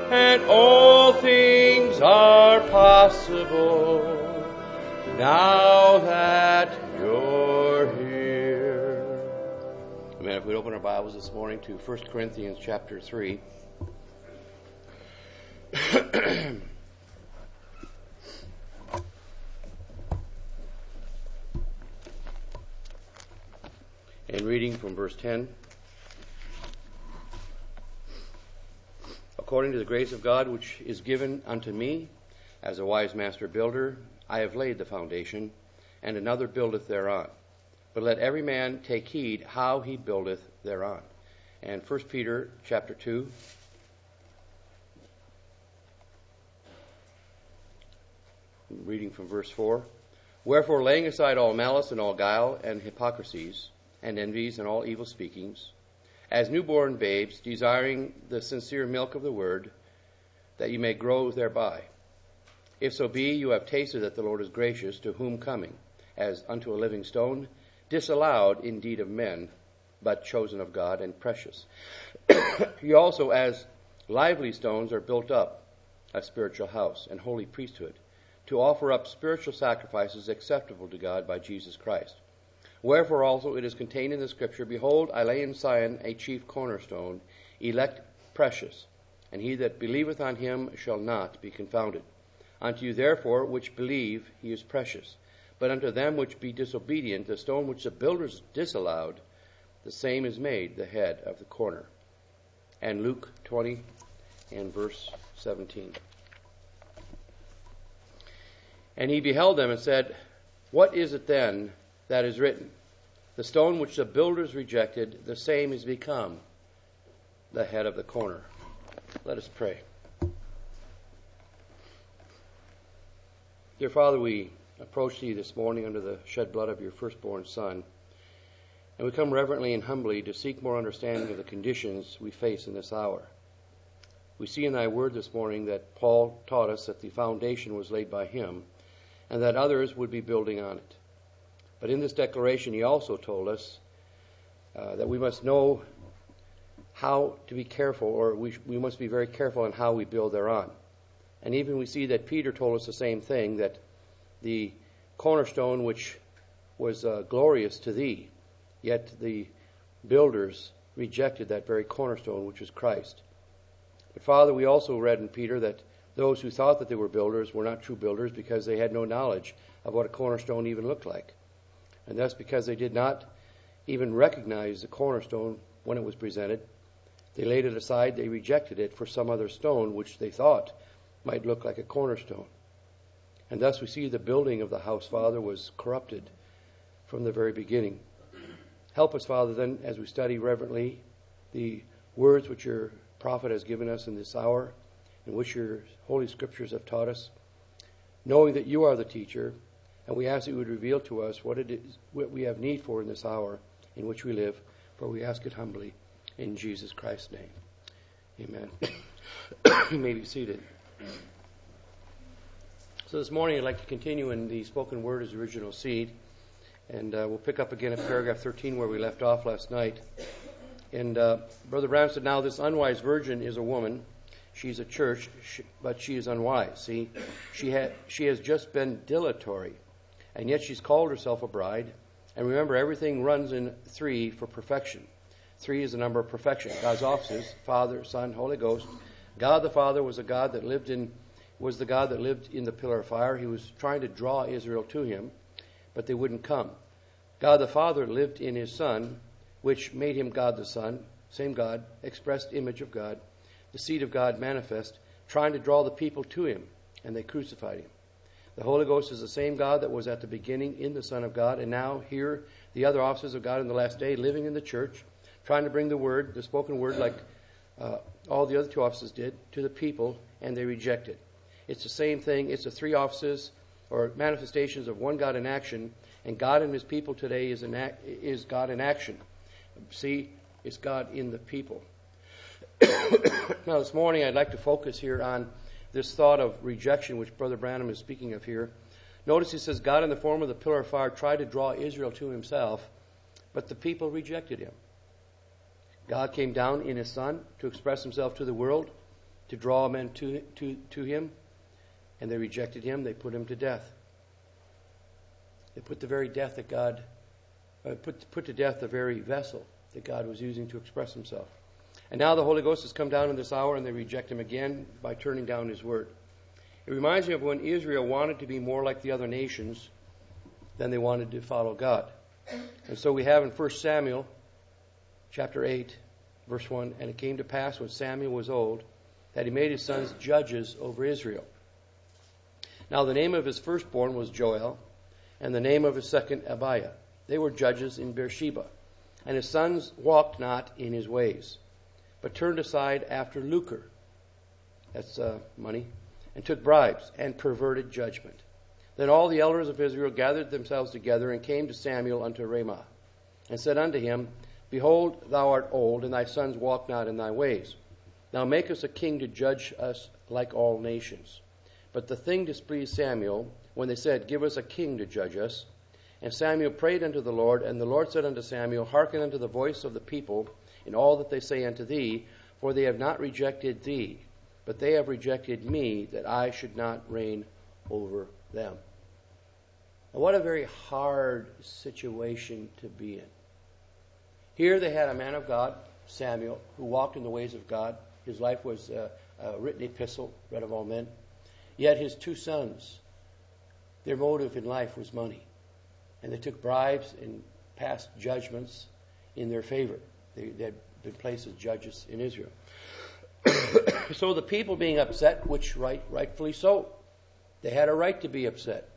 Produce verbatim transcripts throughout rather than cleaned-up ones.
and all things are possible now that you're here. Amen. If we'd open our Bibles this morning to First Corinthians chapter three. And reading from verse ten. According to the grace of God which is given unto me, as a wise master builder, I have laid the foundation, and another buildeth thereon. But let every man take heed how he buildeth thereon. And First Peter chapter two. Reading from verse four. Wherefore, laying aside all malice and all guile and hypocrisies and envies and all evil speakings, as newborn babes, desiring the sincere milk of the word, that you may grow thereby. If so be you have tasted that the Lord is gracious, to whom coming, as unto a living stone, disallowed indeed of men, but chosen of God and precious. You also, as lively stones, are built up a spiritual house and holy priesthood, to offer up spiritual sacrifices acceptable to God by Jesus Christ. Wherefore also it is contained in the Scripture, Behold, I lay in Zion a chief cornerstone, elect precious, and he that believeth on him shall not be confounded. Unto you therefore which believe he is precious. But unto them which be disobedient, the stone which the builders disallowed, the same is made the head of the corner. And Luke twenty and verse seventeen. And he beheld them and said, What is it then that is written? The stone which the builders rejected, the same is become the head of the corner. Let us pray. Dear Father, we approach Thee this morning under the shed blood of Your firstborn Son, and we come reverently and humbly to seek more understanding of the conditions we face in this hour. We see in Thy word this morning that Paul taught us that the foundation was laid by him, and that others would be building on it. But in this declaration, he also told us uh, that we must know how to be careful, or we, we must be very careful in how we build thereon. And even we see that Peter told us the same thing, that the cornerstone which was uh, glorious to thee, yet the builders rejected that very cornerstone, which was Christ. But Father, we also read in Peter that those who thought that they were builders were not true builders, because they had no knowledge of what a cornerstone even looked like. And thus, because they did not even recognize the cornerstone when it was presented, they laid it aside, they rejected it for some other stone which they thought might look like a cornerstone. And thus we see the building of the house, Father, was corrupted from the very beginning. Help us, Father, then, as we study reverently the words which Your prophet has given us in this hour, in which Your holy scriptures have taught us, knowing that You are the teacher. And we ask that You would reveal to us what it is what we have need for in this hour in which we live, for we ask it humbly in Jesus Christ's name. Amen. You may be seated. So this morning I'd like to continue in the spoken word as original seed, and uh, we'll pick up again at paragraph thirteen where we left off last night. And uh, Brother Branham said, now this unwise virgin is a woman. She's a church, but she is unwise. See, she, ha- she has just been dilatory. And yet she's called herself a bride. And remember, everything runs in three for perfection. Three is the number of perfection. God's offices, Father, Son, Holy Ghost. God the Father was a God that lived in was the God that lived in the pillar of fire. He was trying to draw Israel to Him, but they wouldn't come. God the Father lived in His Son, which made Him God the Son, same God, expressed image of God, the seed of God manifest, trying to draw the people to Him, and they crucified Him. The Holy Ghost is the same God that was at the beginning in the Son of God, and now here the other offices of God in the last day, living in the church, trying to bring the word, the spoken word, like uh, all the other two offices did, to the people, and they reject it. It's the same thing. It's the three offices or manifestations of one God in action, and God and His people today is, in act, is God in action. See, it's God in the people. Now this morning I'd like to focus here on this thought of rejection, which Brother Branham is speaking of here. Notice he says, God in the form of the pillar of fire tried to draw Israel to Himself, but the people rejected Him. God came down in His Son to express Himself to the world, to draw men to, to, to him, and they rejected him. They put him to death. They put the very death that God, uh, put, put to death the very vessel that God was using to express himself. And now the Holy Ghost has come down in this hour, and they reject him again by turning down his word. It reminds me of when Israel wanted to be more like the other nations than they wanted to follow God. And so we have in First Samuel chapter eight, verse one, and it came to pass when Samuel was old that he made his sons judges over Israel. Now the name of his firstborn was Joel, and the name of his second Abiah. They were judges in Beersheba. And his sons walked not in his ways, but turned aside after lucre, that's uh, money, and took bribes, and perverted judgment. Then all the elders of Israel gathered themselves together, and came to Samuel unto Ramah, and said unto him, Behold, thou art old, and thy sons walk not in thy ways. Now make us a king to judge us like all nations. But the thing displeased Samuel, when they said, Give us a king to judge us. And Samuel prayed unto the Lord, and the Lord said unto Samuel, Hearken unto the voice of the people in all that they say unto thee, for they have not rejected thee, but they have rejected me, that I should not reign over them. Now, what a very hard situation to be in. Here they had a man of God, Samuel, who walked in the ways of God. His life was a, a written epistle, read of all men. Yet his two sons, their motive in life was money. And they took bribes and passed judgments in their favor. They, they had been placed as judges in Israel. So the people being upset, which right, rightfully so, they had a right to be upset.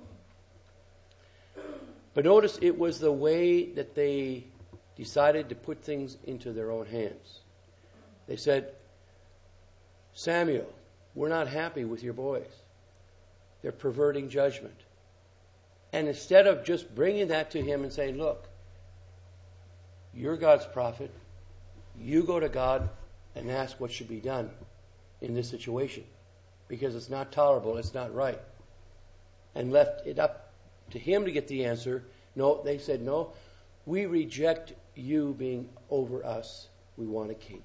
But notice it was the way that they decided to put things into their own hands. They said, Samuel, we're not happy with your boys. They're perverting judgment. And instead of just bringing that to him and saying, look, you're God's prophet. You go to God and ask what should be done in this situation. Because it's not tolerable. It's not right. And left it up to him to get the answer. No, they said, no, we reject you being over us. We want a king.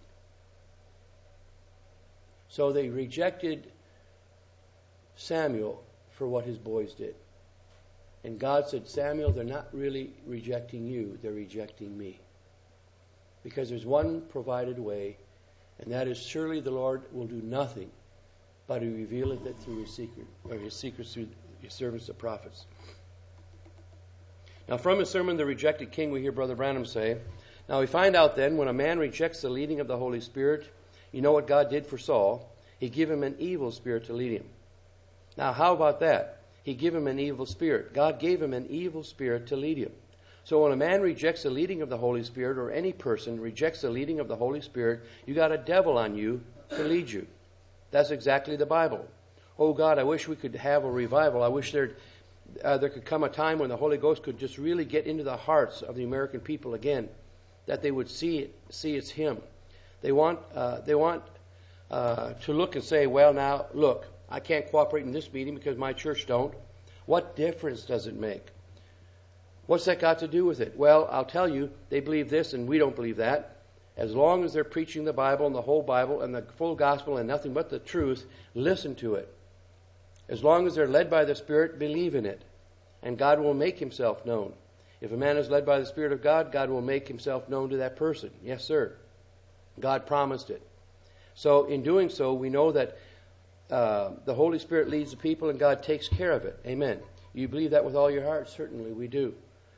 So they rejected Samuel for what his boys did. And God said, Samuel, they're not really rejecting you, they're rejecting me. Because there's one provided way, and that is surely the Lord will do nothing but he revealeth it through his secret, or his secrets through his servants the prophets. Now from his sermon, The Rejected King, we hear Brother Branham say, Now we find out then, when a man rejects the leading of the Holy Spirit, you know what God did for Saul. He gave him an evil spirit to lead him. Now how about that? He gave him an evil spirit. God gave him an evil spirit to lead him. So when a man rejects the leading of the Holy Spirit, or any person rejects the leading of the Holy Spirit, you got a devil on you to lead you. That's exactly the Bible. Oh God, I wish we could have a revival. I wish there uh, there could come a time when the Holy Ghost could just really get into the hearts of the American people again, that they would see it, see it's Him. They want uh, they want uh, to look and say, well, now look, I can't cooperate in this meeting because my church don't. What difference does it make? What's that got to do with it? Well, I'll tell you, they believe this and we don't believe that. As long as they're preaching the Bible and the whole Bible and the full gospel and nothing but the truth, listen to it. As long as they're led by the Spirit, believe in it. And God will make Himself known. If a man is led by the Spirit of God, God will make Himself known to that person. Yes, sir. God promised it. So in doing so, we know that Uh, the Holy Spirit leads the people and God takes care of it. Amen. You believe that with all your heart? Certainly we do.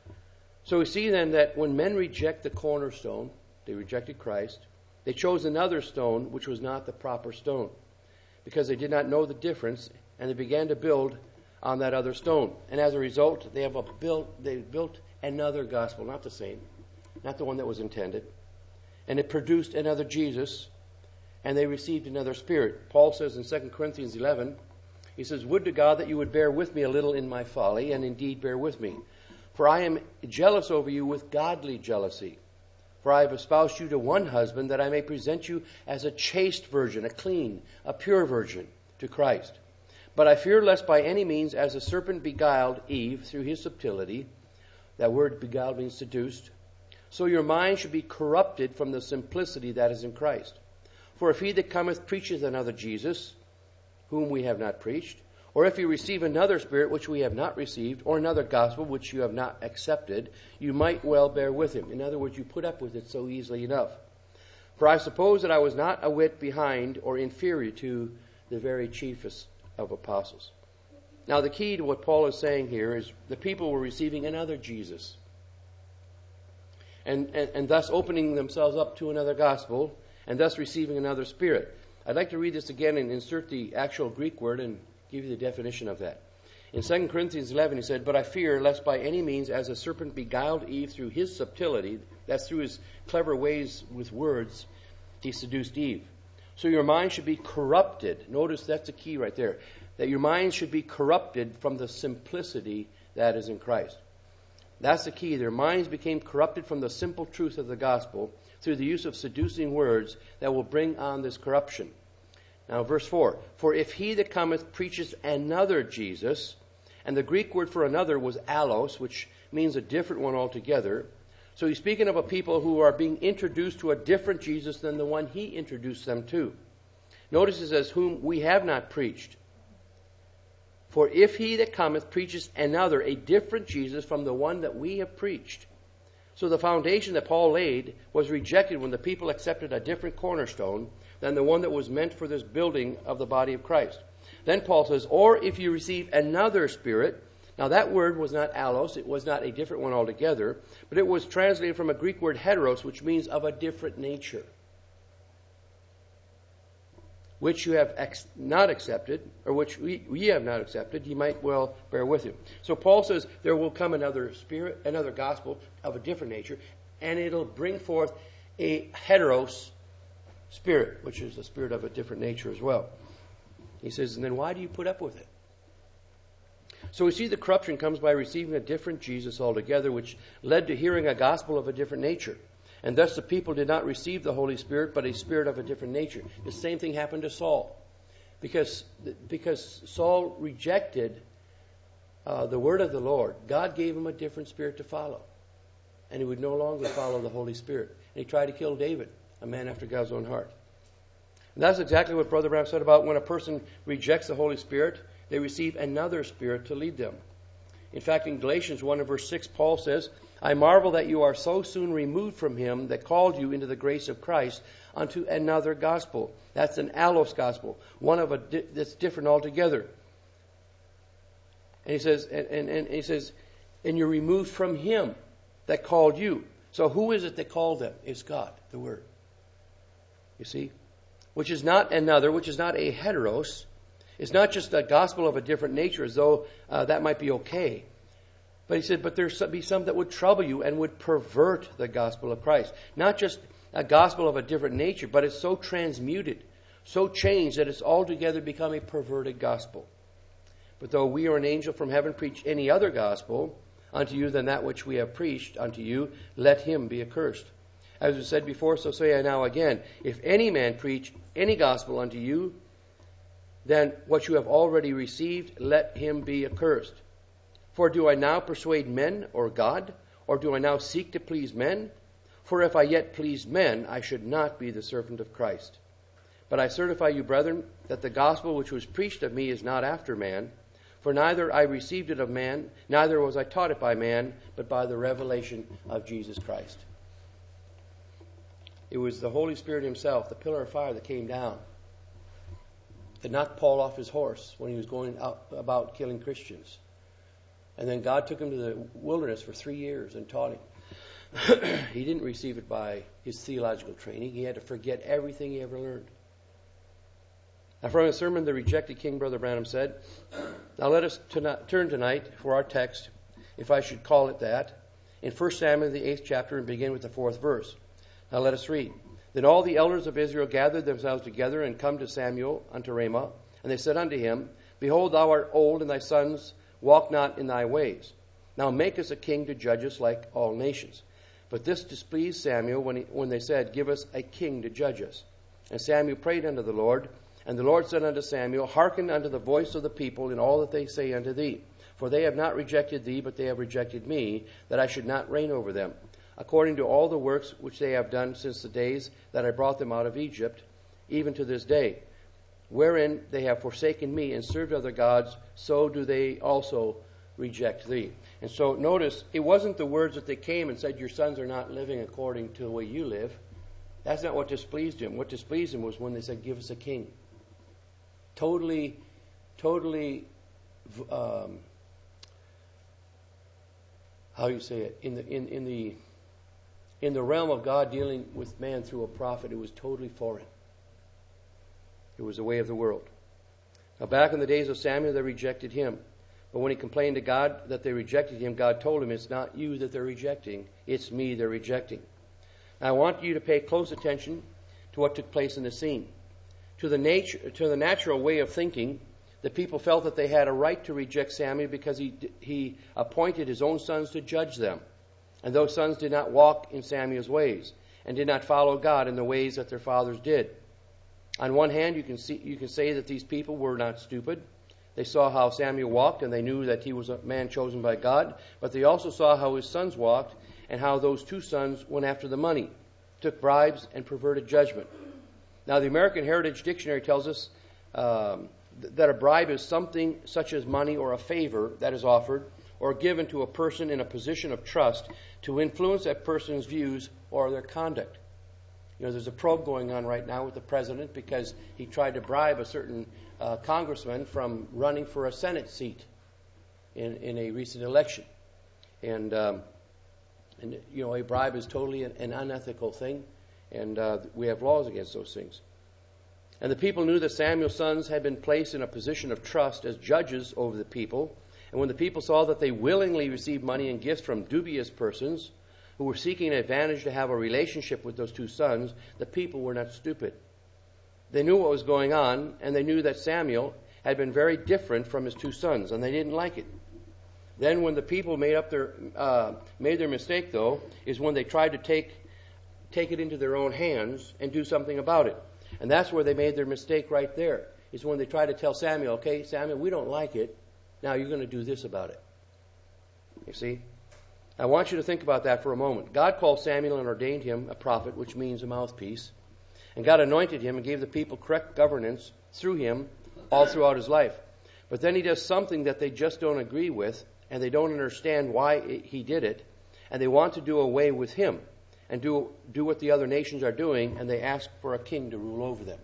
So we see then that when men reject the cornerstone, they rejected Christ, they chose another stone which was not the proper stone, because they did not know the difference, and they began to build on that other stone. And as a result, they have a built they built another gospel, not the same, not the one that was intended. And it produced another Jesus, and they received another spirit. Paul says in Second Corinthians eleven, he says, Would to God that you would bear with me a little in my folly, and indeed bear with me. For I am jealous over you with godly jealousy. For I have espoused you to one husband, that I may present you as a chaste virgin, a clean, a pure virgin to Christ. But I fear lest by any means, as the serpent beguiled Eve through his subtlety, that word beguiled means seduced, so your mind should be corrupted from the simplicity that is in Christ. For if he that cometh preacheth another Jesus, whom we have not preached, or if you receive another Spirit which we have not received, or another gospel which you have not accepted, you might well bear with him. In other words, you put up with it so easily enough. For I suppose that I was not a whit behind or inferior to the very chiefest of apostles. Now the key to what Paul is saying here is the people were receiving another Jesus, and, and, and thus opening themselves up to another gospel, and thus receiving another Spirit. I'd like to read this again and insert the actual Greek word and give you the definition of that. In Second Corinthians eleven, he said, "But I fear lest by any means, as a serpent beguiled Eve through his subtlety," that's through his clever ways with words, he seduced Eve. "So your mind should be corrupted." Notice that's the key right there. That your mind should be corrupted from the simplicity that is in Christ. That's the key. Their minds became corrupted from the simple truth of the gospel through the use of seducing words that will bring on this corruption. Now, verse four, "For if he that cometh preaches another Jesus," and the Greek word for another was allos, which means a different one altogether. So he's speaking of a people who are being introduced to a different Jesus than the one he introduced them to. Notice it says, "whom we have not preached." For if he that cometh preaches another, a different Jesus from the one that we have preached. So the foundation that Paul laid was rejected when the people accepted a different cornerstone than the one that was meant for this building of the body of Christ. Then Paul says, "Or if you receive another Spirit." Now that word was not allos, it was not a different one altogether, but it was translated from a Greek word heteros, which means of a different nature, which you have ex- not accepted, or which we, we have not accepted, you might well bear with him. So Paul says there will come another Spirit, another gospel of a different nature, and it'll bring forth a heteros Spirit, which is a spirit of a different nature as well. He says, and then why do you put up with it? So we see the corruption comes by receiving a different Jesus altogether, which led to hearing a gospel of a different nature. And thus the people did not receive the Holy Spirit, but a spirit of a different nature. The same thing happened to Saul. Because, because Saul rejected uh, the word of the Lord, God gave him a different spirit to follow. And he would no longer follow the Holy Spirit. And he tried to kill David, a man after God's own heart. And that's exactly what Brother Branham said about when a person rejects the Holy Spirit, they receive another spirit to lead them. In fact, in Galatians one and verse six, Paul says, "I marvel that you are so soon removed from him that called you into the grace of Christ unto another gospel." That's an allos gospel, one of a di- that's different altogether. And he says, and, and, and he says, and you're removed from him that called you. So who is it that called them? It's God, the Word. You see? Which is not another, which is not a heteros. It's not just a gospel of a different nature, as though uh, that might be okay. But he said, but there's be some that would trouble you and would pervert the gospel of Christ. Not just a gospel of a different nature, but it's so transmuted, so changed that it's altogether become a perverted gospel. But though we or an angel from heaven preach any other gospel unto you than that which we have preached unto you, let him be accursed. As we said before, so say I now again, if any man preach any gospel unto you, then what you have already received, let him be accursed. For do I now persuade men or God? Or do I now seek to please men? For if I yet pleased men, I should not be the servant of Christ. But I certify you, brethren, that the gospel which was preached of me is not after man. For neither I received it of man, neither was I taught it by man, but by the revelation of Jesus Christ. It was the Holy Spirit himself, the pillar of fire that came down, that knocked Paul off his horse when he was going out about killing Christians. And then God took him to the wilderness for three years and taught him. He didn't receive it by his theological training. He had to forget everything he ever learned. Now from a sermon, The Rejected King, Brother Branham said, now let us tonight, turn tonight for our text, if I should call it that, in First Samuel, the eighth chapter, and begin with the fourth verse. Now let us read. Then all the elders of Israel gathered themselves together and come to Samuel unto Ramah. And they said unto him, Behold, thou art old, and thy sons walk not in thy ways. Now make us a king to judge us like all nations. But this displeased Samuel when, he, when they said, Give us a king to judge us. And Samuel prayed unto the Lord. And the Lord said unto Samuel, Hearken unto the voice of the people in all that they say unto thee. For they have not rejected thee, but they have rejected me, that I should not reign over them, according to all the works which they have done since the days that I brought them out of Egypt. even to this day. Wherein they have forsaken me and served other gods, so do they also reject thee. And so notice, it wasn't the words that they came and said, your sons are not living according to the way you live. That's not what displeased him. What displeased him was when they said, give us a king. Totally, totally, um, how you say it, in the in, in the in the realm of God dealing with man through a prophet, it was totally foreign. It was the way of the world. Now, back in the days of Samuel, they rejected him. But when he complained to God that they rejected him, God told him, it's not you that they're rejecting, it's me they're rejecting. Now, I want you to pay close attention to what took place in the scene. To the nature, to the natural way of thinking, the people felt that they had a right to reject Samuel because he he appointed his own sons to judge them. And those sons did not walk in Samuel's ways and did not follow God in the ways that their fathers did. On one hand, you can see you can say that these people were not stupid. They saw how Samuel walked and they knew that he was a man chosen by God. But they also saw how his sons walked and how those two sons went after the money, took bribes, and perverted judgment. Now, the American Heritage Dictionary tells us um, th- that a bribe is something such as money or a favor that is offered or given to a person in a position of trust to influence that person's views or their conduct. You know, there's a probe going on right now with the president because he tried to bribe a certain uh, congressman from running for a Senate seat in, in a recent election. And, um, and, you know, a bribe is totally an, an unethical thing, and uh, we have laws against those things. And the people knew that Samuel's sons had been placed in a position of trust as judges over the people. And when the people saw that they willingly received money and gifts from dubious persons who were seeking an advantage to have a relationship with those two sons, the people were not stupid. They knew what was going on, and they knew that Samuel had been very different from his two sons, and they didn't like it. Then when the people made up their uh, made their mistake, though, is when they tried to take take it into their own hands and do something about it. And that's where they made their mistake right there, is when they tried to tell Samuel, okay, Samuel, we don't like it. Now you're going to do this about it. You see? I want you to think about that for a moment. God called Samuel and ordained him a prophet, which means a mouthpiece. And God anointed him and gave the people correct governance through him all throughout his life. But then he does something that they just don't agree with, and they don't understand why he did it, and they want to do away with him and do, do what the other nations are doing, and they ask for a king to rule over them.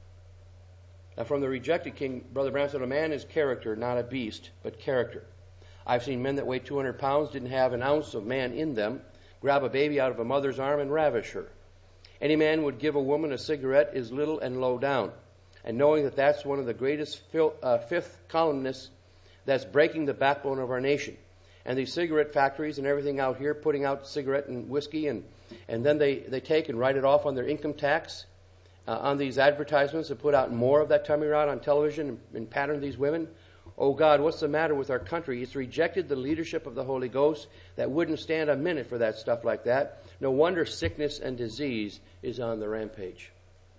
Now, from the rejected king, Brother Branham said, a man is character, not a beast, but character. I've seen men that weighed two hundred pounds, didn't have an ounce of man in them, grab a baby out of a mother's arm and ravish her. Any man would give a woman a cigarette is little and low down. And knowing that that's one of the greatest fil- uh, fifth columnists that's breaking the backbone of our nation. And these cigarette factories and everything out here putting out cigarette and whiskey, and, and then they, they take and write it off on their income tax uh, on these advertisements and put out more of that tummy rod on television and, and pattern these women. Oh God, what's the matter with our country? It's rejected the leadership of the Holy Ghost that wouldn't stand a minute for that stuff like that. No wonder sickness and disease is on the rampage.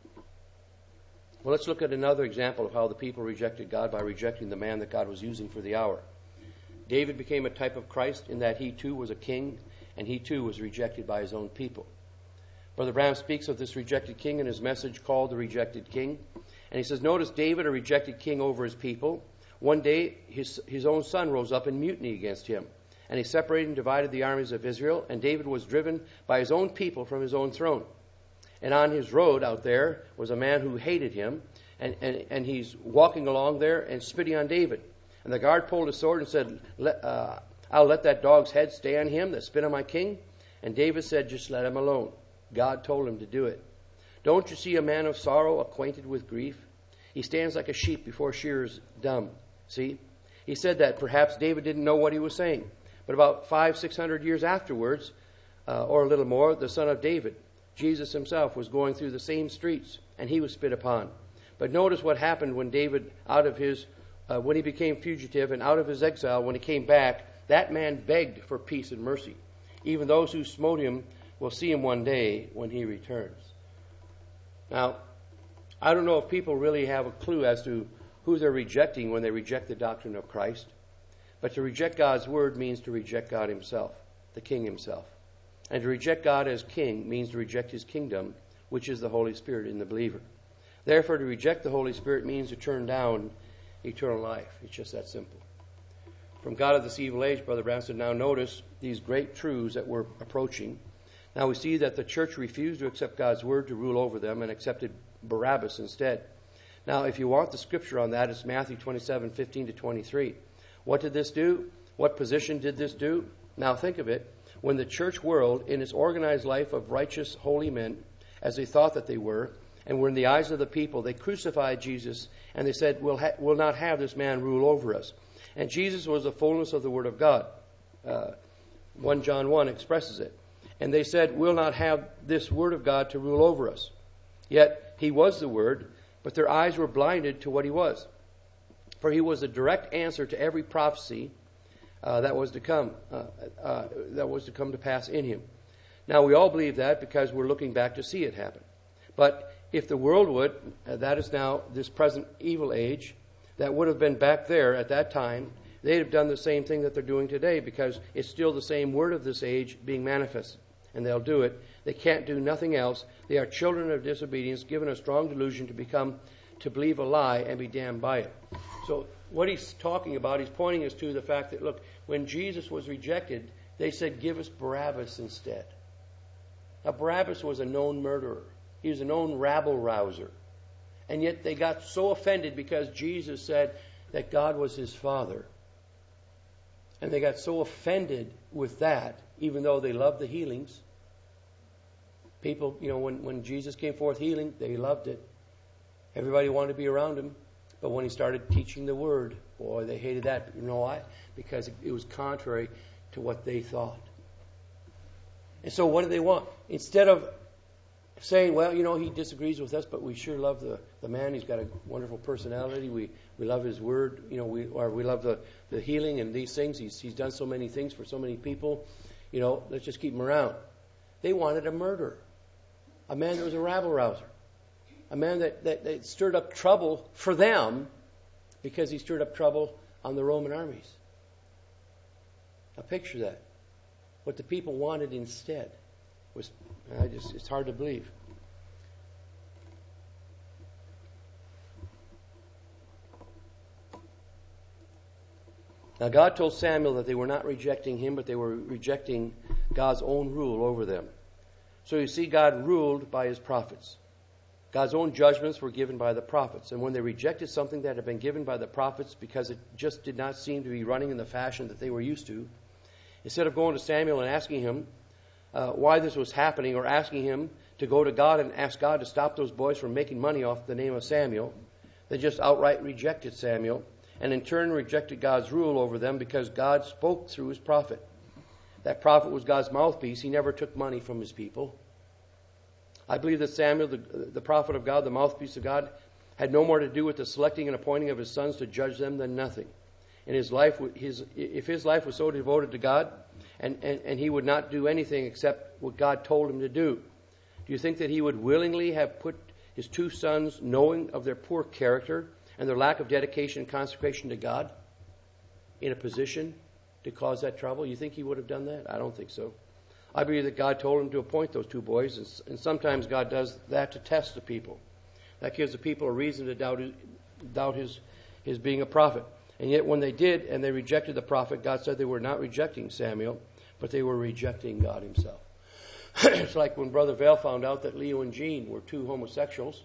Well, let's look at another example of how the people rejected God by rejecting the man that God was using for the hour. David became a type of Christ in that he too was a king, and he too was rejected by his own people. Brother Branham speaks of this rejected king in his message called The Rejected King. And he says, notice David, a rejected king over his people. One day, his, his own son rose up in mutiny against him. And he separated and divided the armies of Israel. And David was driven by his own people from his own throne. And on his road out there was a man who hated him. And, and, and he's walking along there and spitting on David. And the guard pulled his sword and said, let, uh, I'll let that dog's head stay on him that spit on my king. And David said, just let him alone. God told him to do it. Don't you see a man of sorrow acquainted with grief? He stands like a sheep before shearers dumb. See? He said that perhaps David didn't know what he was saying. But about five, six hundred years afterwards, uh, or a little more, the son of David, Jesus himself, was going through the same streets, and he was spit upon. But notice what happened when David, out of his, uh, when he became fugitive and out of his exile, when he came back, that man begged for peace and mercy. Even those who smote him will see him one day when he returns. Now, I don't know if people really have a clue as to who they're rejecting when they reject the doctrine of Christ. But to reject God's word means to reject God himself, the King himself. And to reject God as King means to reject his kingdom, which is the Holy Spirit in the believer. Therefore, to reject the Holy Spirit means to turn down eternal life. It's just that simple. From God of this evil age, Brother Branham said, now notice these great truths that we're approaching. Now we see that the church refused to accept God's word to rule over them and accepted Barabbas instead. Now, if you want the scripture on that, it's Matthew twenty-seven, fifteen to twenty-three. What did this do? What position did this do? Now think of it. When the church world, in its organized life of righteous, holy men, as they thought that they were, and were in the eyes of the people, they crucified Jesus, and they said, we'll, ha- we'll not have this man rule over us. And Jesus was the fullness of the Word of God. Uh, First John one expresses it. And they said, we'll not have this Word of God to rule over us. Yet he was the Word, but their eyes were blinded to what he was. For he was the direct answer to every prophecy uh, that was to come, uh, uh, that was to come to pass in him. Now we all believe that because we're looking back to see it happen. But if the world would, uh, that is now this present evil age, that would have been back there at that time, they'd have done the same thing that they're doing today, because it's still the same word of this age being manifested. And they'll do it. They can't do nothing else. They are children of disobedience, given a strong delusion to become, to believe a lie and be damned by it. So what he's talking about, he's pointing us to the fact that, look, when Jesus was rejected, they said, give us Barabbas instead. Now, Barabbas was a known murderer. He was a known rabble-rouser. And yet they got so offended because Jesus said that God was his Father. And they got so offended with that, even though they loved the healings. People, you know, when, when Jesus came forth healing, they loved it. Everybody wanted to be around him. But when he started teaching the Word, boy, they hated that. You know why? Because it, it was contrary to what they thought. And so what do they want? Instead of saying, well, you know, he disagrees with us, but we sure love the, the man. He's got a wonderful personality. We we love his word. You know, we or we love the, the healing and these things. He's he's done so many things for so many people. You know, let's just keep him around. They wanted a murderer, a man that was a rabble-rouser, a man that, that, that stirred up trouble for them because he stirred up trouble on the Roman armies. Now picture that. What the people wanted instead was, I just, it's hard to believe. Now God told Samuel that they were not rejecting him, but they were rejecting God's own rule over them. So you see, God ruled by his prophets. God's own judgments were given by the prophets. And when they rejected something that had been given by the prophets because it just did not seem to be running in the fashion that they were used to, instead of going to Samuel and asking him uh, why this was happening, or asking him to go to God and ask God to stop those boys from making money off the name of Samuel, they just outright rejected Samuel, and in turn rejected God's rule over them because God spoke through his prophet. That prophet was God's mouthpiece. He never took money from his people. I believe that Samuel, the, the prophet of God, the mouthpiece of God, had no more to do with the selecting and appointing of his sons to judge them than nothing. In his life, his, if his life was so devoted to God, and, and, and he would not do anything except what God told him to do, do you think that he would willingly have put his two sons, knowing of their poor character and their lack of dedication and consecration to God, in a position to cause that trouble? You think he would have done that? I don't think so. I believe that God told him to appoint those two boys, and, and sometimes God does that to test the people. That gives the people a reason to doubt his, doubt his, his being a prophet. And yet when they did and they rejected the prophet, God said they were not rejecting Samuel, but they were rejecting God himself. It's like when Brother Vale found out that Leo and Jean were two homosexuals,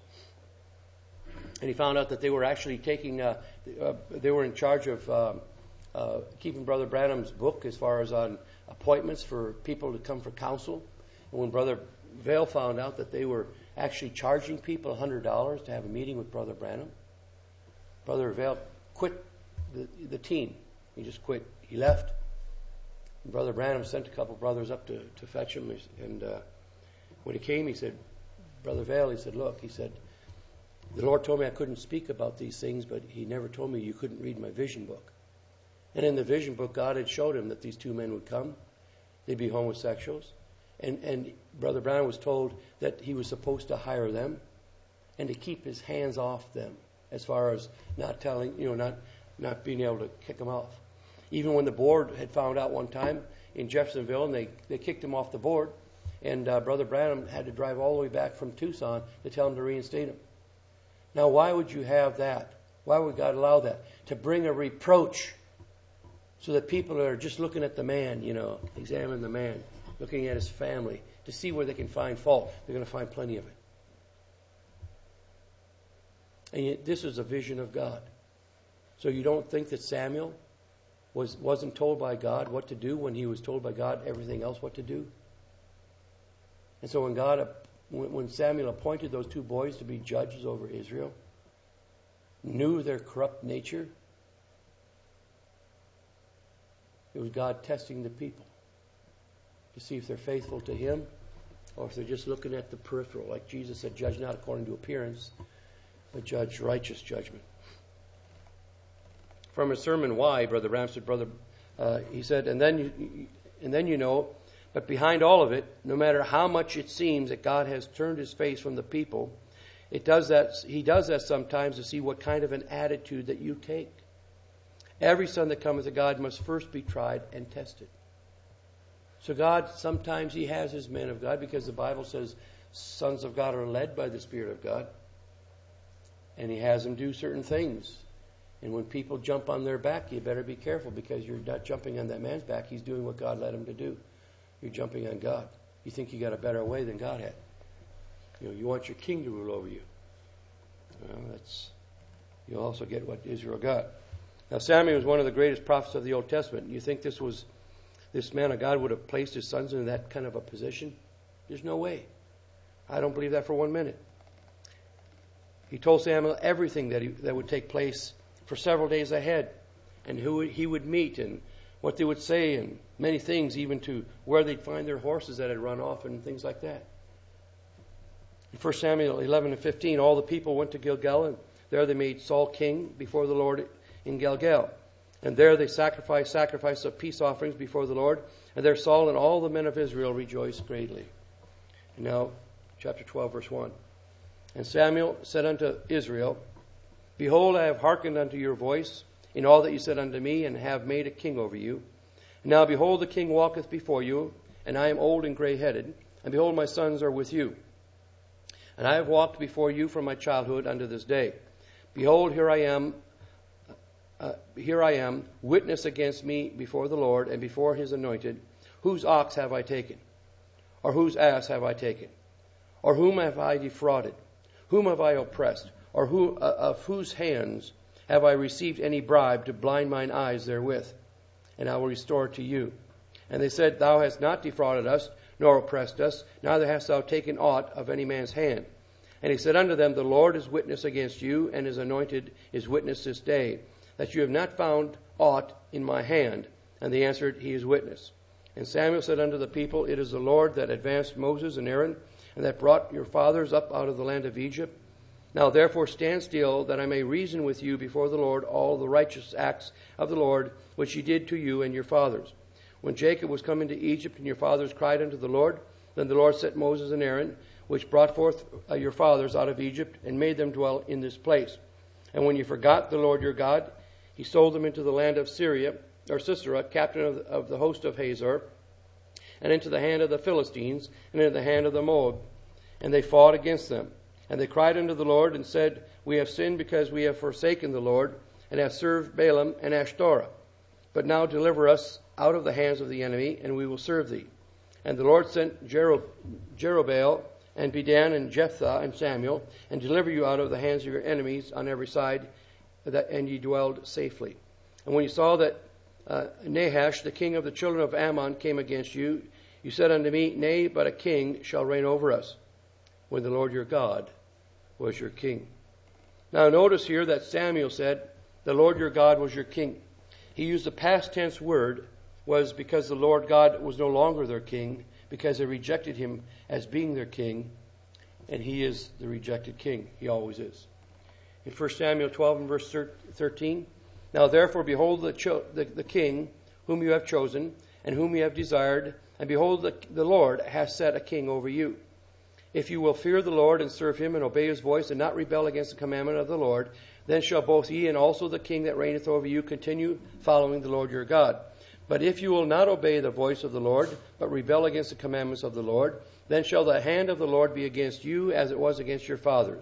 and he found out that they were actually taking, uh, uh, they were in charge of uh, uh, keeping Brother Branham's book as far as on appointments for people to come for counsel. And when Brother Vale found out that they were actually charging people one hundred dollars to have a meeting with Brother Branham, Brother Vale quit the, the team. He just quit. He left. And Brother Branham sent a couple brothers up to, to fetch him. And uh, when he came, he said, Brother Vale, he said, look, he said, the Lord told me I couldn't speak about these things, but he never told me you couldn't read my vision book. And in the vision book, God had showed him that these two men would come. They'd be homosexuals. And, and Brother Branham was told that he was supposed to hire them and to keep his hands off them, as far as not telling, you know, not, not being able to kick them off. Even when the board had found out one time in Jeffersonville, and they, they kicked him off the board, and uh, Brother Branham had to drive all the way back from Tucson to tell him to reinstate him. Now, why would you have that? Why would God allow that? To bring a reproach so that people are just looking at the man, you know, examining the man, looking at his family to see where they can find fault. They're going to find plenty of it. And yet, this is a vision of God. So you don't think that Samuel was, wasn't told by God what to do when he was told by God everything else what to do? And so when God, when Samuel appointed those two boys to be judges over Israel, knew their corrupt nature, it was God testing the people to see if they're faithful to Him or if they're just looking at the peripheral. Like Jesus said, judge not according to appearance, but judge righteous judgment. From his sermon, Why, Brother Ramsted, brother, uh, he said, and then you, and then you know, but behind all of it, no matter how much it seems that God has turned His face from the people, it does that. He does that sometimes to see what kind of an attitude that you take. Every son that cometh to God must first be tried and tested. So God, sometimes He has His men of God, because the Bible says sons of God are led by the Spirit of God. And He has them do certain things. And when people jump on their back, you better be careful, because you're not jumping on that man's back. He's doing what God led him to do. You're jumping on God. You think you got a better way than God had. You know, you want your king to rule over you. Well, that's, you also get what Israel got. Now, Samuel was one of the greatest prophets of the Old Testament. You think this was, this man of God would have placed his sons in that kind of a position? There's no way. I don't believe that for one minute. He told Samuel everything that he, that would take place for several days ahead, and who he would meet, and what they would say, and many things, even to where they'd find their horses that had run off and things like that. In First Samuel eleven and fifteen, all the people went to Gilgal, and there they made Saul king before the Lord in Gilgal. And there they sacrificed sacrifices of peace offerings before the Lord, and there Saul and all the men of Israel rejoiced greatly. And now, chapter twelve, verse one. And Samuel said unto Israel, Behold, I have hearkened unto your voice in all that you said unto me, and have made a king over you. And now, behold, the king walketh before you, and I am old and grey-headed, and behold, my sons are with you. And I have walked before you from my childhood unto this day. Behold, here I am, uh, here I am, witness against me before the Lord and before His anointed. Whose ox have I taken? Or whose ass have I taken? Or whom have I defrauded? Whom have I oppressed? Or who, uh, of whose hands have I received any bribe to blind mine eyes therewith? And I will restore it to you. And they said, Thou hast not defrauded us, nor oppressed us, neither hast thou taken aught of any man's hand. And he said unto them, The Lord is witness against you, and His anointed is witness this day, that you have not found aught in my hand. And they answered, He is witness. And Samuel said unto the people, It is the Lord that advanced Moses and Aaron, and that brought your fathers up out of the land of Egypt. Now therefore stand still, that I may reason with you before the Lord all the righteous acts of the Lord, which He did to you and your fathers. When Jacob was come into Egypt, and your fathers cried unto the Lord, then the Lord sent Moses and Aaron, which brought forth uh, your fathers out of Egypt, and made them dwell in this place. And when you forgot the Lord your God, He sold them into the land of Syria, or Sisera, captain of, of the host of Hazor, and into the hand of the Philistines, and into the hand of the Moab. And they fought against them. And they cried unto the Lord, and said, We have sinned because we have forsaken the Lord, and have served Balaam and Ashtoreth. But now deliver us out of the hands of the enemy, and we will serve thee. And the Lord sent Jerob- Jerubbaal, and Bedan, and Jephthah, and Samuel, and deliver you out of the hands of your enemies on every side, that, and ye dwelled safely. And when you saw that uh, Nahash, the king of the children of Ammon, came against you, you said unto me, Nay, but a king shall reign over us, when the Lord your God was your king. Now notice here that Samuel said, the Lord your God was your king. He used the past tense word, was because the Lord God was no longer their king, because they rejected Him as being their king, and He is the rejected king. He always is. In First Samuel twelve and verse thirteen, Now therefore behold the, cho- the, the king whom you have chosen, and whom you have desired, and behold the, the Lord hath set a king over you. If you will fear the Lord and serve Him and obey His voice and not rebel against the commandment of the Lord, then shall both ye and also the king that reigneth over you continue following the Lord your God. But if you will not obey the voice of the Lord, but rebel against the commandments of the Lord, then shall the hand of the Lord be against you as it was against your fathers.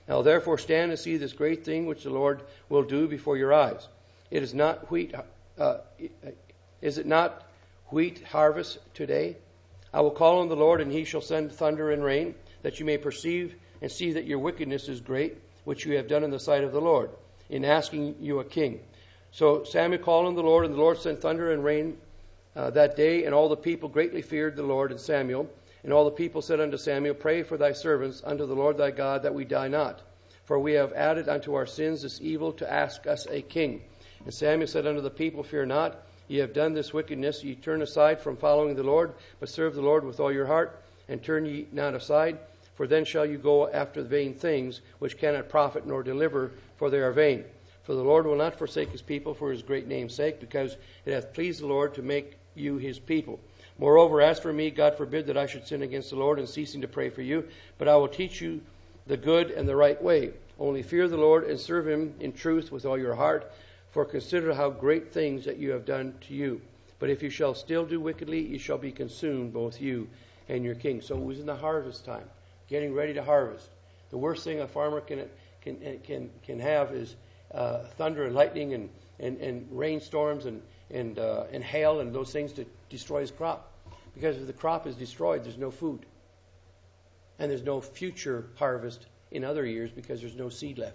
Now therefore stand and see this great thing which the Lord will do before your eyes. It is not wheat, uh, is it not wheat harvest today? I will call on the Lord, and he shall send thunder and rain, that you may perceive and see that your wickedness is great, which you have done in the sight of the Lord, in asking you a king. So Samuel called on the Lord, and the Lord sent thunder and rain uh, that day, and all the people greatly feared the Lord and Samuel. And all the people said unto Samuel, Pray for thy servants unto the Lord thy God, that we die not. For we have added unto our sins this evil to ask us a king. And Samuel said unto the people, Fear not, ye have done this wickedness. Ye turn aside from following the Lord, but serve the Lord with all your heart, and turn ye not aside. For then shall you go after vain things, which cannot profit nor deliver, for they are vain. For the Lord will not forsake his people for his great name's sake, because it hath pleased the Lord to make you his people. Moreover, as for me, God forbid that I should sin against the Lord in ceasing to pray for you, but I will teach you the good and the right way. Only fear the Lord and serve him in truth with all your heart, for consider how great things that you have done to you. But if you shall still do wickedly, you shall be consumed, both you and your king. So it was in the harvest time, getting ready to harvest. The worst thing a farmer can can can can have is uh, thunder and lightning and and, and rainstorms and and uh, and hail and those things to destroy his crop. Because if the crop is destroyed, there's no food. And there's no future harvest in other years because there's no seed left.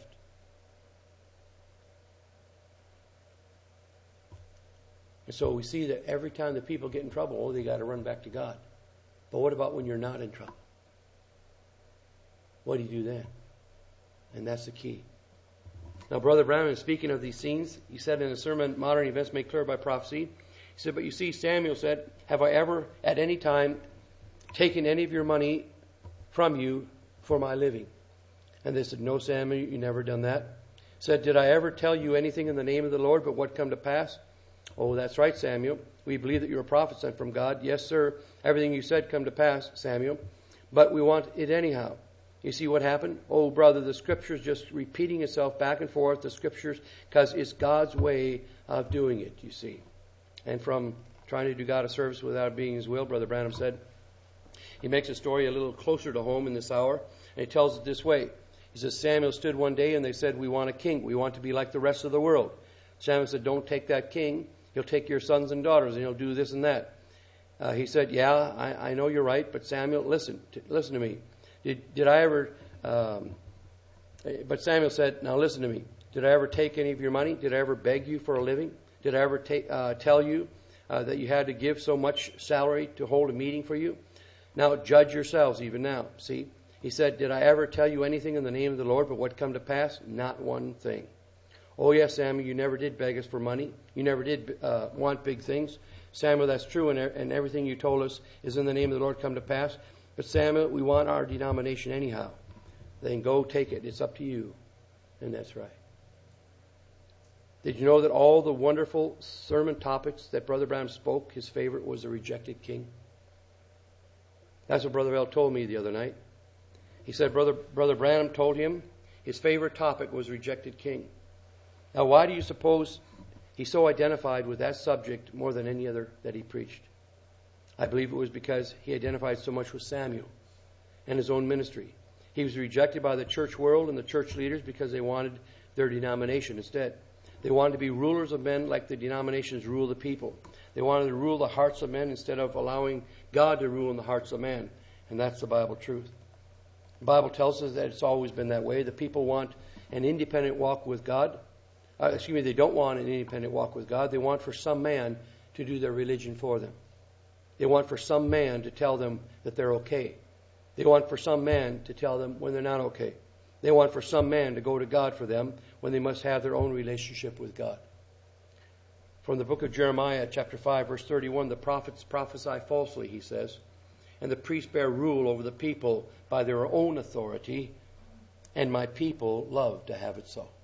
And so we see that every time the people get in trouble, oh, they got to run back to God. But what about when you're not in trouble? What do you do then? And that's the key. Now, Brother Branham, speaking of these scenes, he said in a sermon, Modern Events Made Clear by Prophecy, he said, but you see, Samuel said, have I ever at any time taken any of your money from you for my living? And they said, no, Samuel, you never done that. He said, did I ever tell you anything in the name of the Lord but what come to pass? Oh, that's right, Samuel. We believe that you're a prophet sent from God. Yes, sir. Everything you said come to pass, Samuel. But we want it anyhow. You see what happened? Oh, brother, the Scripture's just repeating itself back and forth, the Scriptures, because it's God's way of doing it, you see. And from trying to do God a service without being his will, Brother Branham said, he makes a story a little closer to home in this hour, and he tells it this way. He says, Samuel stood one day and they said, we want a king. We want to be like the rest of the world. Samuel said, don't take that king. He'll take your sons and daughters and he'll do this and that. Uh, he said, yeah, I, I know you're right, but Samuel, listen, to, listen to me. Did, did I ever, um, but Samuel said, now listen to me. Did I ever take any of your money? Did I ever beg you for a living? Did I ever ta- uh, tell you uh, that you had to give so much salary to hold a meeting for you? Now judge yourselves even now. See, he said, did I ever tell you anything in the name of the Lord but what come to pass? Not one thing. Oh yes, Samuel, you never did beg us for money. You never did uh, want big things. Samuel, that's true, and, and everything you told us is in the name of the Lord come to pass. But Samuel, we want our denomination anyhow. Then go take it. It's up to you. And that's right. Did you know that all the wonderful sermon topics that Brother Branham spoke, his favorite was the rejected king? That's what Brother Bell told me the other night. He said Brother Brother Branham told him his favorite topic was rejected king. Now, why do you suppose he so identified with that subject more than any other that he preached? I believe it was because he identified so much with Samuel and his own ministry. He was rejected by the church world and the church leaders because they wanted their denomination instead. They wanted to be rulers of men like the denominations rule the people. They wanted to rule the hearts of men instead of allowing God to rule in the hearts of man. And that's the Bible truth. The Bible tells us that it's always been that way. The people want an independent walk with God. Uh, excuse me, they don't want an independent walk with God. They want for some man to do their religion for them. They want for some man to tell them that they're okay. They want for some man to tell them when they're not okay. They want for some man to go to God for them when they must have their own relationship with God. From the book of Jeremiah, chapter five, verse thirty-one, the prophets prophesy falsely, he says, and the priests bear rule over the people by their own authority, and my people love to have it so.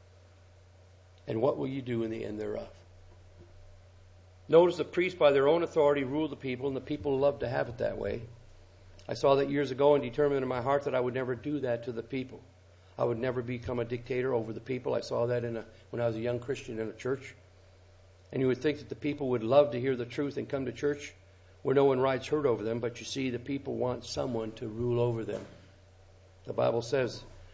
And what will you do in the end thereof? Notice the priests by their own authority rule the people, and the people love to have it that way. I saw that years ago and determined in my heart that I would never do that to the people. I would never become a dictator over the people. I saw that in a, when I was a young Christian in a church. And you would think that the people would love to hear the truth and come to church where no one rides herd over them, but you see, the people want someone to rule over them. The Bible says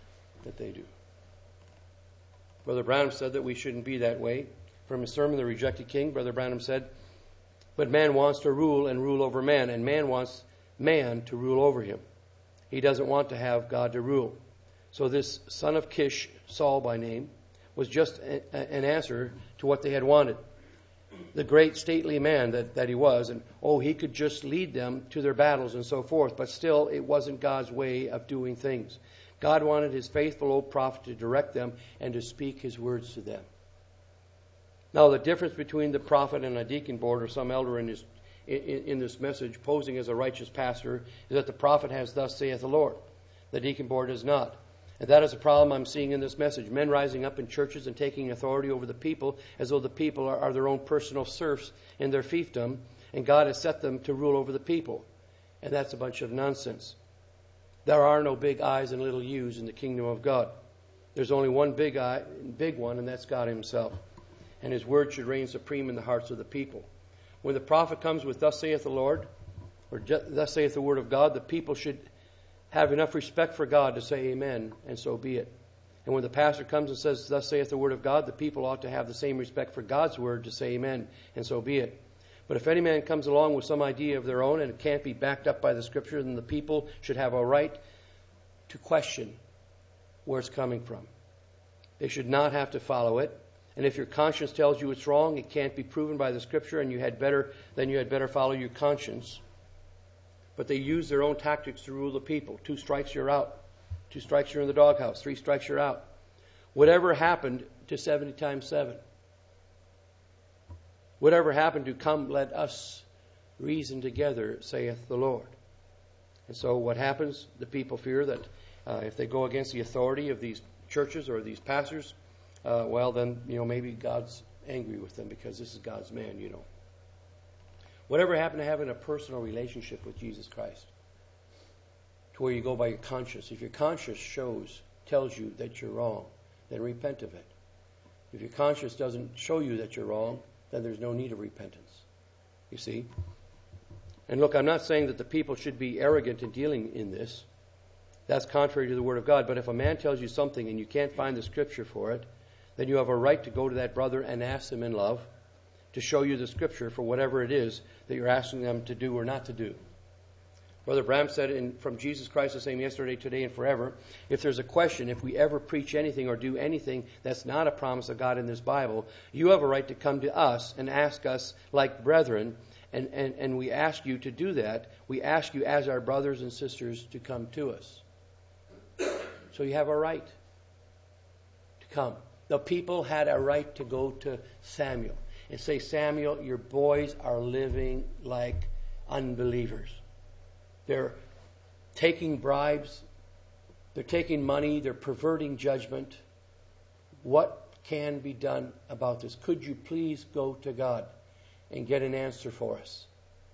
that they do. Brother Branham said that we shouldn't be that way. From his sermon, The Rejected King, Brother Branham said, but man wants to rule and rule over man, and man wants man to rule over him. He doesn't want to have God to rule. So this son of Kish, Saul by name, was just a, a, an answer to what they had wanted. The great stately man that, that he was, and oh, he could just lead them to their battles and so forth, but still it wasn't God's way of doing things. God wanted his faithful old prophet to direct them and to speak his words to them. Now, the difference between the prophet and a deacon board or some elder in, his, in, in this message posing as a righteous pastor is that the prophet has thus saith the Lord. The deacon board does not. And that is a problem I'm seeing in this message. Men rising up in churches and taking authority over the people as though the people are, are their own personal serfs in their fiefdom, and God has set them to rule over the people. And that's a bunch of nonsense. There are no big I's and little U's in the kingdom of God. There's only one big I, big one, and that's God himself. And his word should reign supreme in the hearts of the people. When the prophet comes with thus saith the Lord, or thus saith the word of God, the people should have enough respect for God to say amen, and so be it. And when the pastor comes and says, thus saith the word of God, the people ought to have the same respect for God's word to say amen, and so be it. But if any man comes along with some idea of their own and it can't be backed up by the Scripture, then the people should have a right to question where it's coming from. They should not have to follow it. And if your conscience tells you it's wrong, it can't be proven by the Scripture, and you had better, then you had better follow your conscience. But they use their own tactics to rule the people. Two strikes, you're out. Two strikes, you're in the doghouse. Three strikes, you're out. Whatever happened to seventy times seven? Whatever happened to come, let us reason together, saith the Lord. And so what happens? The people fear that uh, if they go against the authority of these churches or these pastors, uh, well, then, you know, maybe God's angry with them because this is God's man, you know. Whatever happened to having a personal relationship with Jesus Christ, to where you go by your conscience? If your conscience shows, tells you that you're wrong, then repent of it. If your conscience doesn't show you that you're wrong, then there's no need of repentance. You see? And look, I'm not saying that the people should be arrogant in dealing in this. That's contrary to the Word of God. But if a man tells you something and you can't find the Scripture for it, then you have a right to go to that brother and ask him in love to show you the Scripture for whatever it is that you're asking them to do or not to do. Brother Branham said in, from Jesus Christ the same yesterday, today, and forever, if there's a question, if we ever preach anything or do anything that's not a promise of God in this Bible, you have a right to come to us and ask us like brethren, and, and, and we ask you to do that. We ask you as our brothers and sisters to come to us. So you have a right to come. The people had a right to go to Samuel and say, Samuel, your boys are living like unbelievers. They're taking bribes. They're taking money. They're perverting judgment. What can be done about this? Could you please go to God and get an answer for us?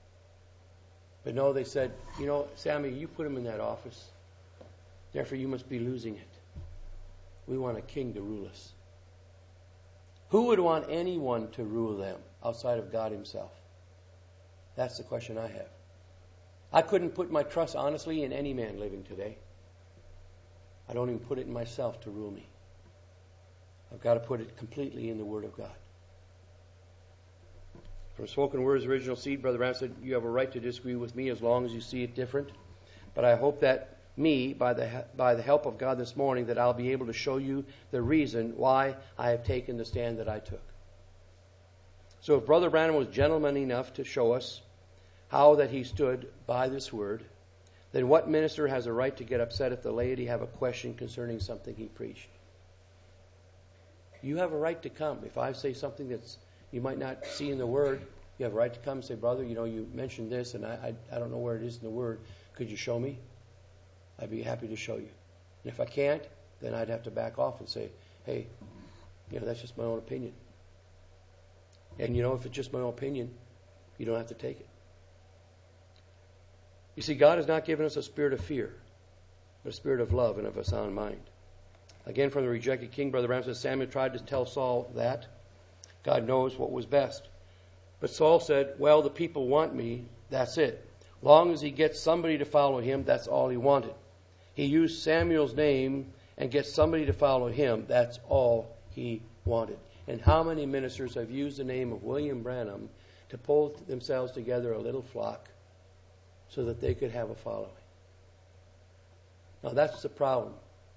But no, they said, you know, Samuel, you put him in that office. Therefore, you must be losing it. We want a king to rule us. Who would want anyone to rule them outside of God himself? That's the question I have. I couldn't put my trust honestly in any man living today. I don't even put it in myself to rule me. I've got to put it completely in the Word of God. From Spoken Word's original seed, Brother Branham said, you have a right to disagree with me as long as you see it different. But I hope that me, by the by the help of God this morning, that I'll be able to show you the reason why I have taken the stand that I took. So if Brother Branham was gentleman enough to show us how that he stood by this word, then what minister has a right to get upset if the laity have a question concerning something he preached? You have a right to come. If I say something that's you might not see in the Word, you have a right to come and say, brother, you know, you mentioned this, and I, I, I don't know where it is in the Word. Could you show me? I'd be happy to show you. And if I can't, then I'd have to back off and say, hey, you know, that's just my own opinion. And, you know, if it's just my own opinion, you don't have to take it. You see, God has not given us a spirit of fear, but a spirit of love and of a sound mind. Again, from the Rejected King, Brother Branham says, Samuel tried to tell Saul that. God knows what was best. But Saul said, well, the people want me, that's it. Long as he gets somebody to follow him, that's all he wanted. He used Samuel's name and get somebody to follow him. That's all he wanted. And how many ministers have used the name of William Branham to pull themselves together a little flock so that they could have a following? Now that's the problem.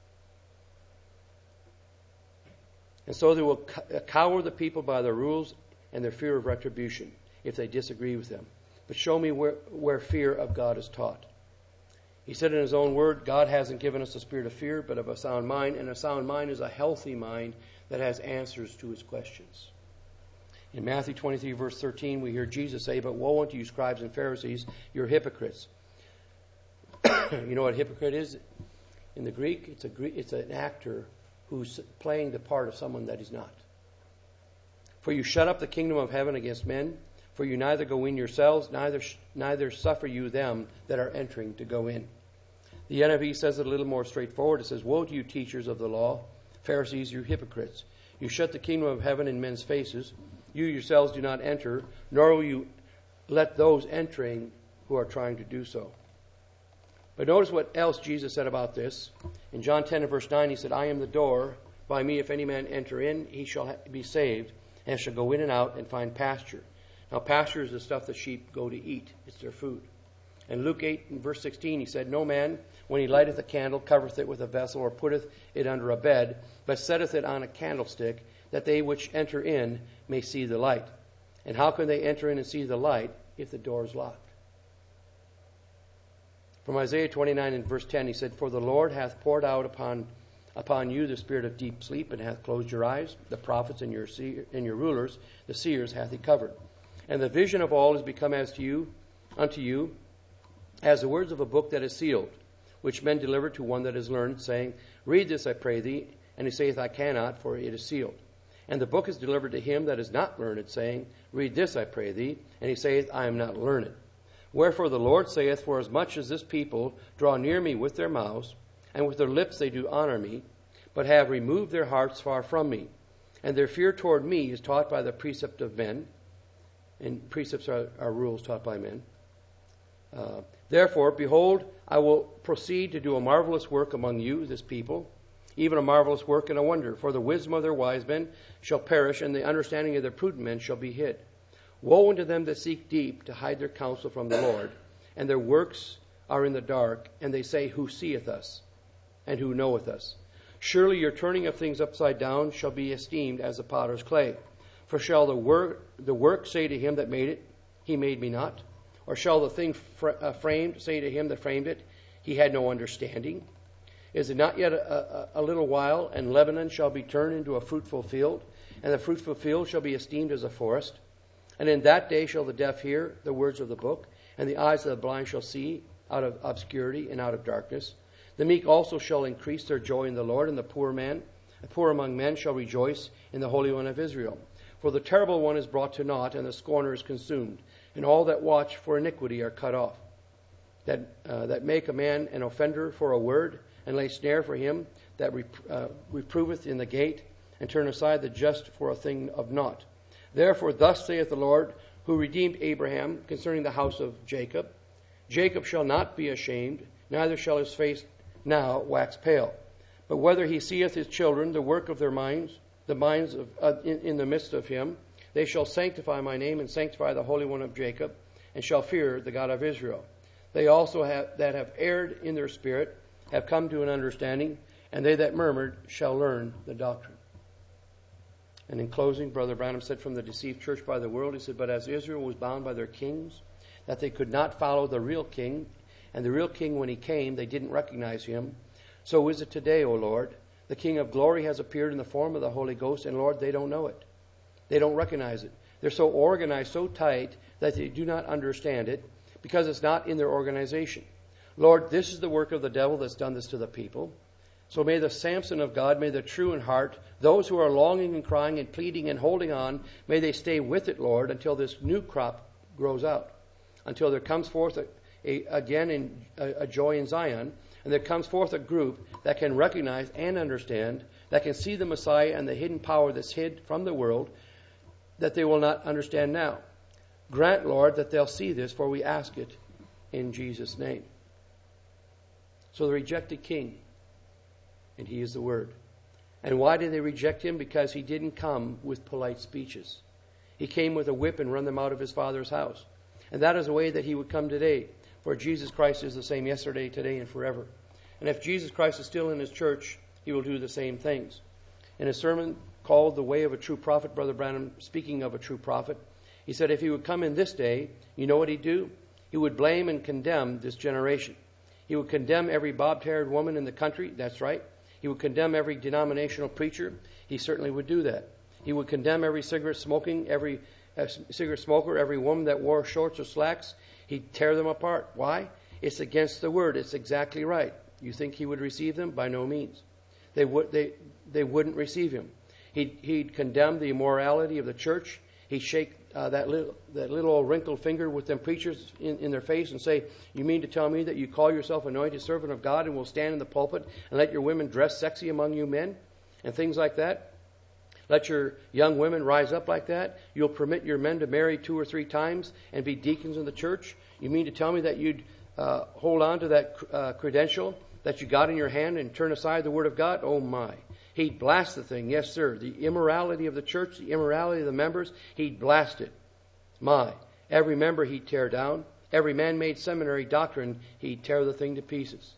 And so they will cower the people by their rules and their fear of retribution if they disagree with them. But show me where, where fear of God is taught. He said in his own word, God hasn't given us a spirit of fear, but of a sound mind. And a sound mind is a healthy mind that has answers to his questions. In Matthew twenty-three, verse thirteen, we hear Jesus say, "But woe unto you, scribes and Pharisees, you're hypocrites." You know what a hypocrite is? In the Greek, it's a Greek, it's an actor who's playing the part of someone that he's not. "For you shut up the kingdom of heaven against men, for you neither go in yourselves, neither neither suffer you them that are entering to go in." The N I V says it a little more straightforward. It says, "Woe to you, teachers of the law, Pharisees, you hypocrites! You shut the kingdom of heaven in men's faces. You yourselves do not enter, nor will you let those entering who are trying to do so." But notice what else Jesus said about this. In John ten and verse nine, he said, "I am the door. By me, if any man enter in, he shall be saved, and shall go in and out and find pasture." Now, pasture is the stuff the sheep go to eat. It's their food. In Luke eight and verse sixteen, he said, "No man, when he lighteth a candle, covereth it with a vessel, or putteth it under a bed, but setteth it on a candlestick, that they which enter in may see the light. And how can they enter in and see the light if the door is locked?" From Isaiah twenty-nine and verse ten, he said, "For the Lord hath poured out upon upon you the spirit of deep sleep, and hath closed your eyes. The prophets and your seer, and your rulers, the seers, hath he covered. And the vision of all is become as to you, unto you, as the words of a book that is sealed, which men deliver to one that is learned, saying, Read this, I pray thee. And he saith, I cannot, for it is sealed. And the book is delivered to him that is not learned, saying, Read this, I pray thee. And he saith, I am not learned. Wherefore the Lord saith, For as much as this people draw near me with their mouths, and with their lips they do honor me, but have removed their hearts far from me, and their fear toward me is taught by the precept of men," and precepts are, are rules taught by men. Uh, "Therefore, behold, I will proceed to do a marvelous work among you, this people, even a marvelous work and a wonder. For the wisdom of their wise men shall perish, and the understanding of their prudent men shall be hid. Woe unto them that seek deep to hide their counsel from the Lord, and their works are in the dark, and they say, Who seeth us, and who knoweth us? Surely your turning of things upside down shall be esteemed as the potter's clay. For shall the work, the work say to him that made it, He made me not? Or shall the thing fr- uh, framed say to him that framed it, He had no understanding? Is it not yet a, a, a little while, and Lebanon shall be turned into a fruitful field, and the fruitful field shall be esteemed as a forest? And in that day shall the deaf hear the words of the book, and the eyes of the blind shall see out of obscurity and out of darkness. The meek also shall increase their joy in the Lord, and the poor man, the poor among men shall rejoice in the Holy One of Israel. For the terrible one is brought to naught, and the scorner is consumed, and all that watch for iniquity are cut off. That uh, that make a man an offender for a word, and lay snare for him that rep- uh, reproveth in the gate, and turn aside the just for a thing of naught. Therefore thus saith the Lord, who redeemed Abraham concerning the house of Jacob, Jacob shall not be ashamed, neither shall his face now wax pale. But whether he seeth his children, the work of their minds, the minds of uh, in, in the midst of him, they shall sanctify my name, and sanctify the Holy One of Jacob, and shall fear the God of Israel. They also have, that have erred in their spirit have come to an understanding, and they that murmured shall learn the doctrine. And in closing, Brother Branham said, from the deceived church by the world, he said, but as Israel was bound by their kings, that they could not follow the real king, and the real king, when he came, they didn't recognize him. So is it today, O Lord. The King of glory has appeared in the form of the Holy Ghost, and Lord, they don't know it. They don't recognize it. They're so organized, so tight, that they do not understand it, because it's not in their organization. Lord, this is the work of the devil that's done this to the people. So may the Samson of God, may the true in heart, those who are longing and crying and pleading and holding on, may they stay with it, Lord, until this new crop grows out. Until there comes forth a, a, again in, a, a joy in Zion, and there comes forth a group that can recognize and understand, that can see the Messiah and the hidden power that's hid from the world, that they will not understand now. Grant, Lord, that they'll see this, for we ask it in Jesus' name. So the rejected king and he is the Word. And why did they reject him? Because he didn't come with polite speeches. He came with a whip and run them out of his Father's house. And that is the way that he would come today. For Jesus Christ is the same yesterday, today, and forever. And if Jesus Christ is still in his church, he will do the same things. In a sermon called The Way of a True Prophet, Brother Branham, speaking of a true prophet, he said if he would come in this day, you know what he'd do? He would blame and condemn this generation. He would condemn every bobbed-haired woman in the country. That's right. He would condemn every denominational preacher. He certainly would do that. He would condemn every cigarette smoking, every uh, cigarette smoker, every woman that wore shorts or slacks. He'd tear them apart. Why? It's against the Word. It's exactly right. You think he would receive them? By no means. They would. They they wouldn't receive him. He'd, he'd condemn the immorality of the church. He'd shake uh, that little that little old wrinkled finger with them preachers in, in their face and say, "You mean to tell me that you call yourself anointed servant of God and will stand in the pulpit and let your women dress sexy among you men?" And things like that. Let your young women rise up like that. You'll permit your men to marry two or three times and be deacons in the church. You mean to tell me that you'd uh, hold on to that uh, credential that you got in your hand and turn aside the Word of God? Oh my. He'd blast the thing. Yes, sir. The immorality of the church, the immorality of the members, he'd blast it. My. Every member he'd tear down. Every man-made seminary doctrine, he'd tear the thing to pieces.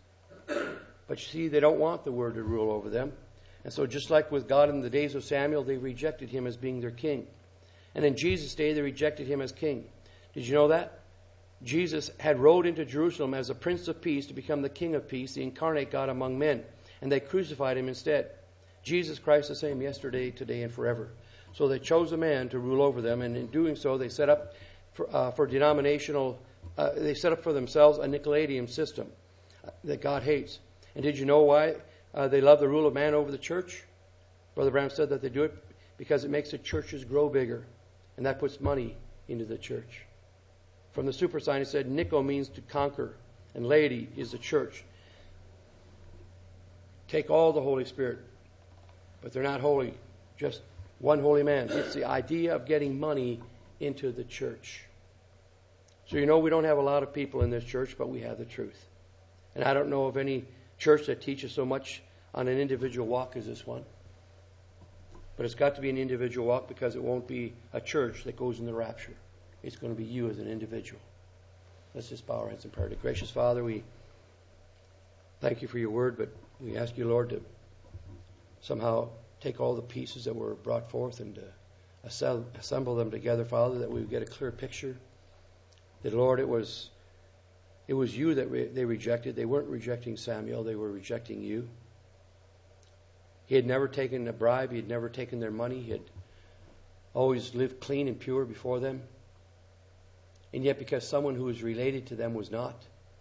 But you see, they don't want the Word to rule over them. And so just like with God in the days of Samuel, they rejected him as being their king. And in Jesus' day, they rejected him as king. Did you know that? Jesus had rode into Jerusalem as a Prince of Peace to become the King of Peace, the incarnate God among men. And they crucified him instead. Jesus Christ the same yesterday, today, and forever. So they chose a man to rule over them, and in doing so, they set up for, uh, for denominational, uh, they set up for themselves a Nicolaitan system that God hates. And did you know why uh, they love the rule of man over the church? Brother Branham said that they do it because it makes the churches grow bigger, and that puts money into the church. From the super sign, it said Nico means to conquer, and laity is the church. Take all the Holy Spirit. But they're not holy, just one holy man. It's the idea of getting money into the church. So you know we don't have a lot of people in this church, but we have the truth. And I don't know of any church that teaches so much on an individual walk as this one. But it's got to be an individual walk because it won't be a church that goes in the rapture. It's going to be you as an individual. Let's just bow our heads in prayer. Gracious Father, we thank you for your word, but we ask you, Lord, to somehow take all the pieces that were brought forth and uh, assemble them together, Father, that we would get a clear picture. That, Lord, it was it was you that re- they rejected. They weren't rejecting Samuel. They were rejecting you. He had never taken a bribe. He had never taken their money. He had always lived clean and pure before them. And yet, because someone who was related to them was not,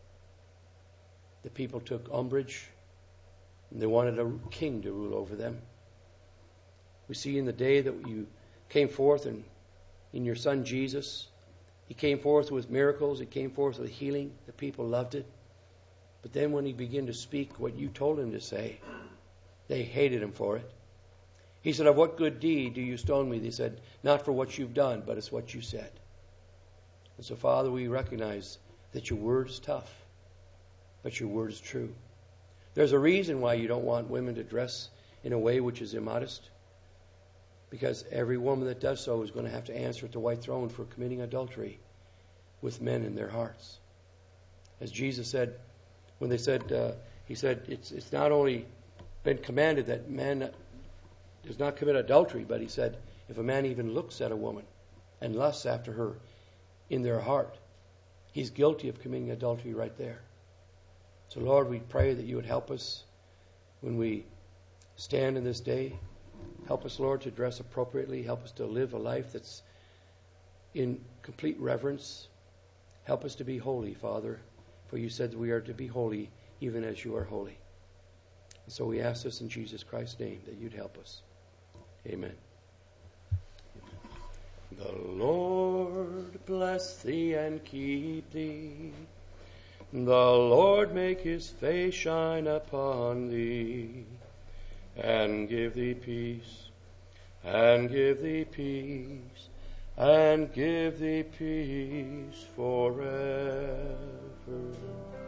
the people took umbrage. And they wanted a king to rule over them. We see in the day that you came forth and in your Son Jesus, he came forth with miracles, he came forth with healing. The people loved it. But then when he began to speak what you told him to say, they hated him for it. He said, "Of what good deed do you stone me?" They said, "Not for what you've done, but it's what you said." And so, Father, we recognize that your word is tough, but your word is true. There's a reason why you don't want women to dress in a way which is immodest. Because every woman that does so is going to have to answer at the white throne for committing adultery with men in their hearts. As Jesus said, when they said, uh, he said, it's, it's not only been commanded that man does not commit adultery, but he said, if a man even looks at a woman and lusts after her in their heart, he's guilty of committing adultery right there. So, Lord, we pray that you would help us when we stand in this day. Help us, Lord, to dress appropriately. Help us to live a life that's in complete reverence. Help us to be holy, Father, for you said that we are to be holy even as you are holy. And so we ask this in Jesus Christ's name, that you'd help us. Amen. The Lord bless thee and keep thee. The Lord make his face shine upon thee, and give thee peace, and give thee peace, and give thee peace forever.